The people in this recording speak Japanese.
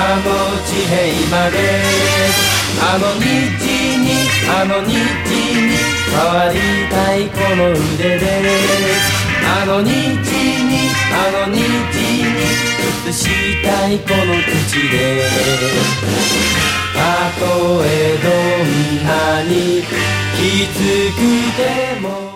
の地平まであの日に変わりたいこの腕であの日に映したいこの口でたとえどんなにきつくても